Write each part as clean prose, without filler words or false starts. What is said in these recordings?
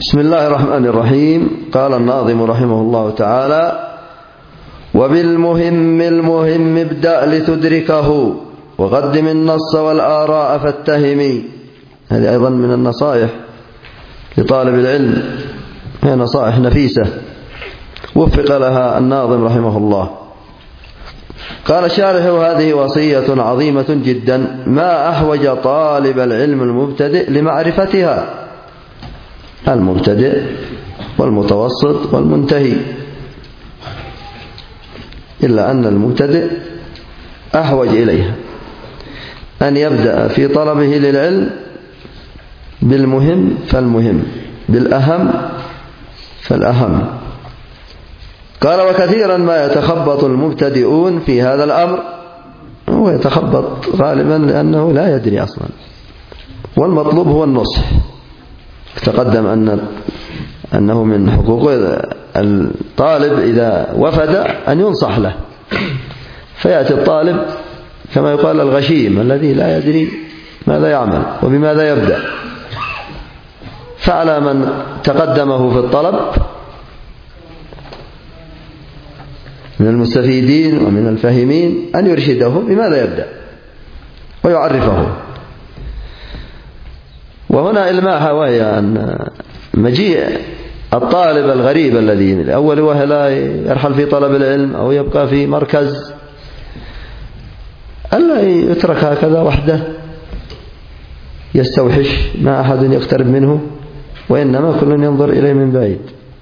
بسم الله الرحمن الرحيم. قال الناظم رحمه الله تعالى: وبالمهم المهم ابدأ لتدركه، وقدم النص والآراء فاتهمي. هذه أيضا من النصائح لطالب العلم، هي نصائح نفيسة وفق لها الناظم رحمه الله. قال الشارح: هذه وصية عظيمة جدا، ما أحوج طالب العلم المبتدئ لمعرفتها، المبتدئ والمتوسط والمنتهي، إلا أن المبتدئ أحوج إليها أن يبدأ في طلبه للعلم بالمهم فالمهم، بالأهم فالأهم. قال: وكثيرا ما يتخبط المبتدئون في هذا الأمر. هو يتخبط غالبا لأنه لا يدري أصلا، والمطلوب هو النصح. تقدم أنه من حقوق الطالب إذا وفد أن ينصح له، فيأتي الطالب كما يقال الغشيم الذي لا يدري ماذا يعمل وبماذا يبدأ. فعلى من تقدمه في الطلب من المستفيدين ومن الفاهمين أن يرشده بماذا يبدأ ويعرفه. وهنا إلماحة، وهي أن مجيء الطالب الغريب الذي لأول وهلة يرحل في طلب العلم أو يبقى في مركز، ألا يترك هكذا وحده يستوحش، ما أحد يقترب منه، وإنما كل ينظر إليه من بعيد.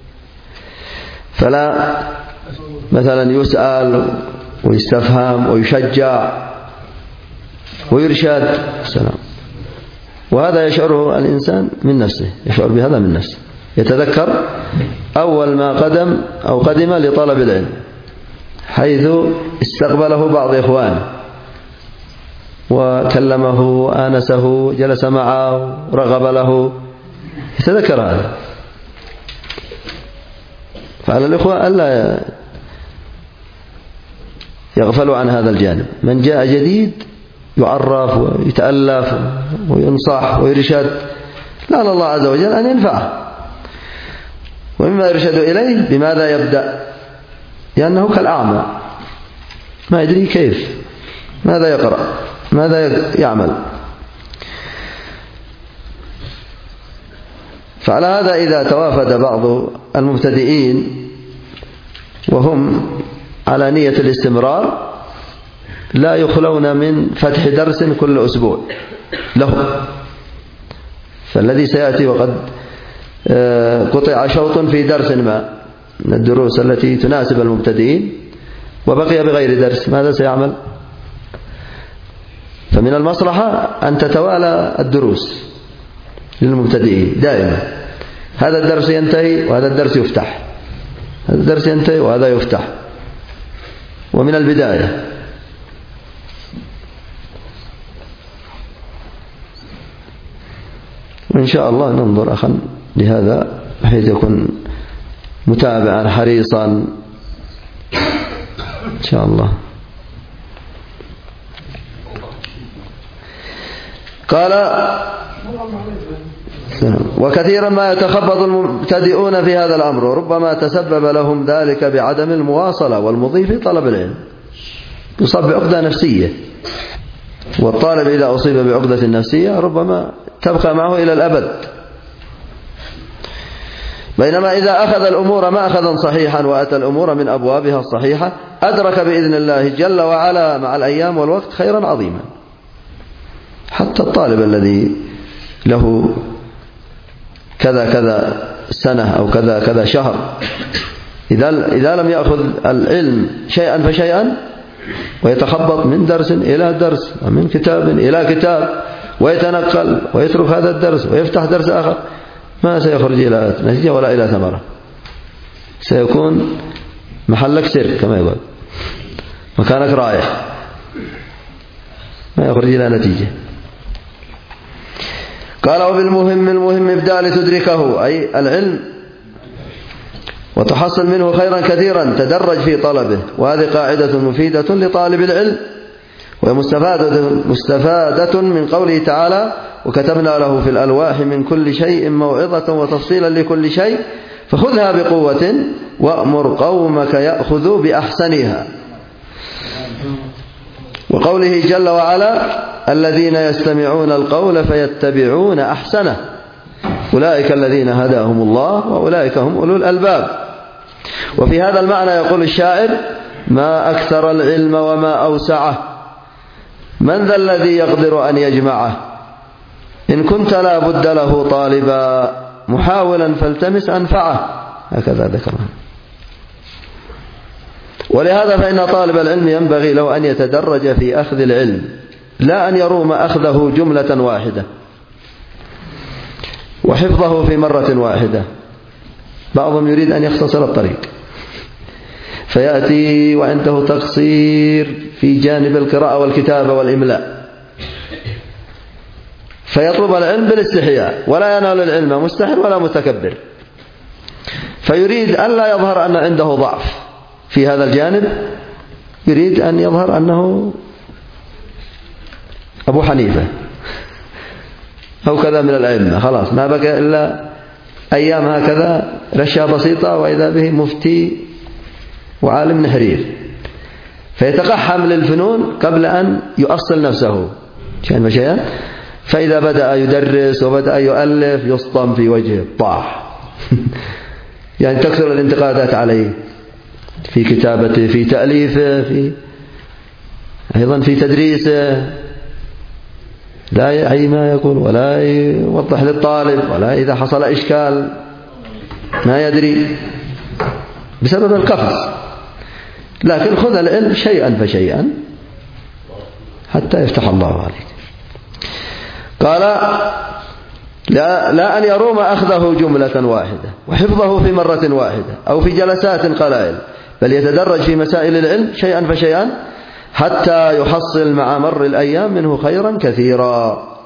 فلا مثلا يسأل ويستفهم ويشجع ويرشد. السلام. وهذا يشعره الإنسان من نفسه، يشعر بهذا من نفسه. يتذكر أول ما قدم لطلب العلم، حيث استقبله بعض إخوانه وكلمه وآنسه، جلس معه رغب له، يتذكر هذا. فعلى الإخوة ألا يغفلوا عن هذا الجانب. من جاء جديد يعرف ويتألف وينصح ويرشد، لعل الله عز وجل أن ينفعه. ومما يرشد إليه بماذا يبدأ، لأنه كالأعمى ما يدري كيف، ماذا يقرأ، ماذا يعمل. فعلى هذا إذا توافد بعض المبتدئين وهم على نية الاستمرار، لا يخلون من فتح درس كل أسبوع لهم. فالذي سيأتي وقد قطع شوط في درس ما من الدروس التي تناسب المبتدئين وبقي بغير درس، ماذا سيعمل؟ فمن المصلحة أن تتوالى الدروس للمبتدئين دائما، هذا الدرس ينتهي وهذا الدرس يفتح، هذا الدرس ينتهي وهذا يفتح، ومن البداية. وإن شاء الله ننظر أخا لهذا بحيث يكون متابعا حريصا إن شاء الله. قال: وكثيرا ما يتخبط المبتدئون في هذا الأمر، وربما تسبب لهم ذلك بعدم المواصلة والمضي في طلب العلم، يصاب بعقدة نفسية. والطالب إذا أصيب بعقدة نفسية ربما تبقى معه إلى الأبد. بينما إذا أخذ الأمور مأخذا صحيحا وأتى الأمور من أبوابها الصحيحة، أدرك بإذن الله جل وعلا مع الأيام والوقت خيرا عظيما. حتى الطالب الذي له كذا كذا سنة أو كذا كذا شهر، إذا لم يأخذ العلم شيئا فشيئا ويتخبط من درس إلى درس ومن كتاب إلى كتاب ويتنقل ويترك هذا الدرس ويفتح درس آخر، ما سيخرج إلى نتيجة ولا إلى ثمرة. سيكون محلك سر كما يقول، مكانك رايح، ما يخرج إلى نتيجة. قال: وبالمهم ابدأ لتدركه، أي العلم، وتحصل منه خيرا كثيرا، تدرج في طلبه. وهذه قاعدة مفيدة لطالب العلم، ومستفادة من قوله تعالى وكتبنا له في الألواح من كل شيء موعظة وتفصيلا لكل شيء فخذها بقوة وأمر قومك يأخذوا بأحسنها. وقوله جل وعلا الذين يستمعون القول فيتبعون أحسنه أولئك الذين هداهم الله وأولئك هم أولو الألباب. وفي هذا المعنى يقول الشاعر ما أكثر العلم وما أوسعه من ذا الذي يقدر أن يجمعه إن كنت لا بد له طالبا محاولا فالتمس أنفعه. هكذا ذكرها. ولهذا فإن طالب العلم ينبغي له أن يتدرج في أخذ العلم لا أن يروم أخذه جملة واحدة وحفظه في مرة واحدة. بعضهم يريد أن يختصر الطريق فيأتي وعنده تقصير في جانب القراءة والكتابة والإملاء فيطلب العلم بالاستحياء ولا ينال العلم مستحر ولا متكبر، فيريد أن لا يظهر أن عنده ضعف في هذا الجانب، يريد أن يظهر أنه أبو حنيفة أو كذا من الأئمة، خلاص ما بقى إلا أيام هكذا رشة بسيطة وإذا به مفتي وعالم نحرير، فيتقحم للفنون قبل أن يؤصل نفسه شيئا فشيئا، فإذا بدأ يدرس وبدأ يؤلف يصطم في وجهه طاح يعني تكثر الانتقادات عليه في كتابته في تأليفه أيضا في تدريسه، لا يعي ما يقول ولا يوضح للطالب ولا إذا حصل إشكال ما يدري بسبب القفز. لكن خذ العلم شيئا فشيئا حتى يفتح الله عليك. قال لا أن يروم أخذه جملة واحدة وحفظه في مرة واحدة أو في جلسات قلائل، بل يتدرج في مسائل العلم شيئا فشيئا حتى يحصل مع مر الأيام منه خيرا كثيرا.